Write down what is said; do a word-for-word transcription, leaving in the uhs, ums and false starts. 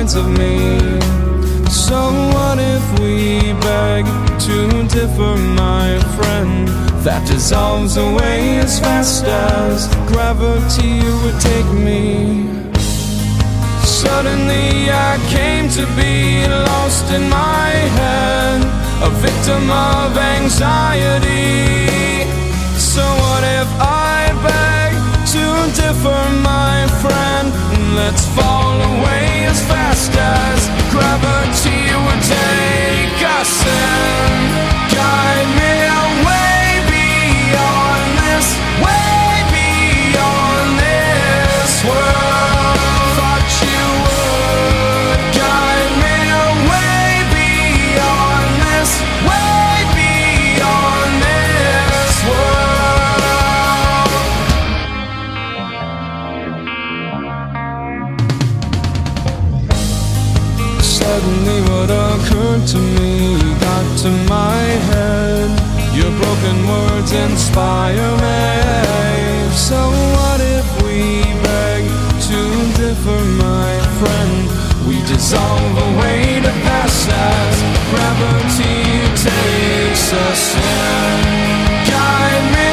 sides of me. So what if we beg to differ, my friend? That dissolves away as fast as gravity would take me. Suddenly I came to be lost in my head, a victim of anxiety. So what if I beg to differ, my friend? Let's fall away as fast as gravity would take us in. Guide me away beyond this, way beyond this world. Thought you would guide me away beyond this, way beyond this world. Suddenly what occurred to me got to my head. Your broken words inspire me. So what if we beg to differ, my friend? We dissolve away to pass as gravity takes us in. Guide me